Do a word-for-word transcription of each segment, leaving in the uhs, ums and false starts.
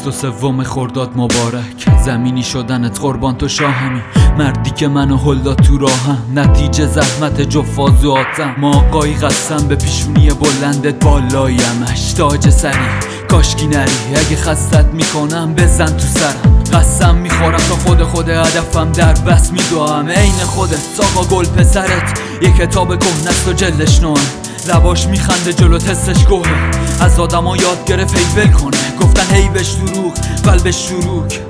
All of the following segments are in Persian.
بیست و سوم خرداد مبارک، زمینی شدنت قربان تو شاهمی، مردی که منو هل داد تو راهم، نتیجه زحمت جفازواتم. ما آقایی قسم به پیشونی بلندت بالایمش، تاج سری کاشکی نری، اگه خستت میکنم بزن تو سرم. قسم میخورم تا خود خود هدفم در بس میدوام، عین خودت آقا گل پسرت یه کتاب کهنست و جلدش نوه، لباش میخنده جلو تستش گوه، از آدما یاد گرفت هی ول کنه، گفتن هی بهش دروغ قلبش شروک،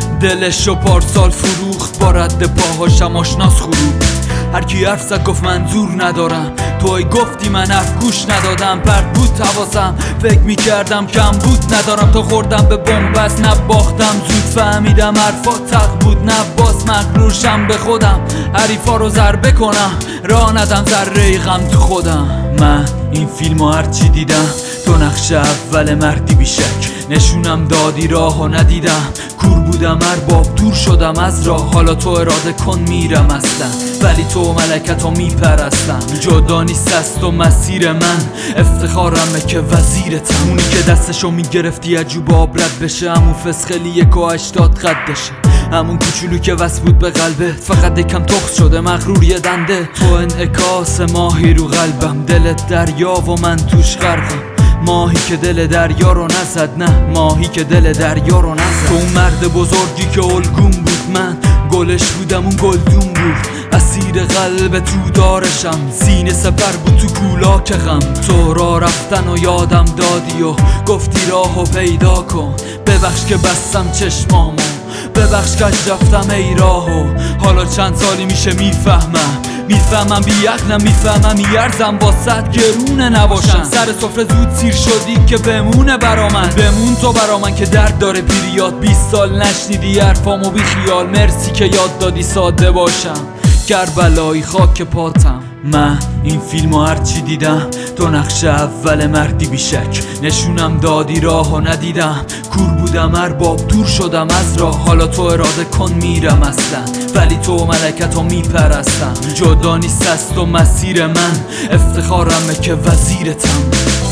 دلش و پارسال فروخت با رد پاهاشم آشناس خروب. هر کی حرف زد گفت منظور ندارم، توی گفتی من حرف گوش ندادم، پرد بود حواسم فکر میکردم کم بود ندارم، تا خوردم به بنبست نباختم، زود فهمیدم حرفا تق بود نباس، مغرورشم به خودم حریفا رو ضربه کنم، راه ندم ذره غم تو خودم. من این فیلمو هرچی دیدم تو نقش اول مردی بیشک، نشونم دادی راهو ندیدم، کور بودم ارباب دور شدم از راه، حالا تو اراده کن میرم اصلا، ولی تو ملکتو میپرستم، جدا نیست از تو مسیر من، افتخارمه که وزیرتم، اونی که دستشو میگرفتی عجوب آب رد بشه، همون فسخلی یک و هشتاد قدشه، همون کوچولو که وصل بود به قلبه، فقط یکم تخت شده مغرور یه دنده، تو انعکاس ماهی رو قلبم، دلت دریا و من توش غرقم، ماهی که دل دریا رو نزد، نه ماهی که دل دریا رو نزد. تو اون مرد بزرگی که الگوم بود، من گلش بودم اون گلدون بود، اسیر قلب تو دارشم، سینه سپر بود تو کولاک غم، تو را رفتن و یادم دادی و گفتی راهو پیدا کن، ببخش که بستم چشمامو، ببخش که رفتم ای راهو، حالا چند سالی میشه میفهمم میفهمم بی عقلم، میفهمم میارزم واسط گرونه نباشم، سر سفره زود سیر شدی که بمونه برا من، بمون تو برا من که درد داره پیریاد، بیست سال نشنیدی حرفامو بی خیال، مرسی که یاد دادی ساده باشم، کربلایی خاک پاتم. من این فیلمو هرچی دیدم تو نقش اول مردی بیشک، نشونم دادی راهو ندیدم، کور بودم ارباب دور شدم از راه، حالا تو اراده کن میرم اصلا، ولی تو ملکتو میپرستم، جدا نیست از تو مسیر من، افتخارمه که وزیرتم.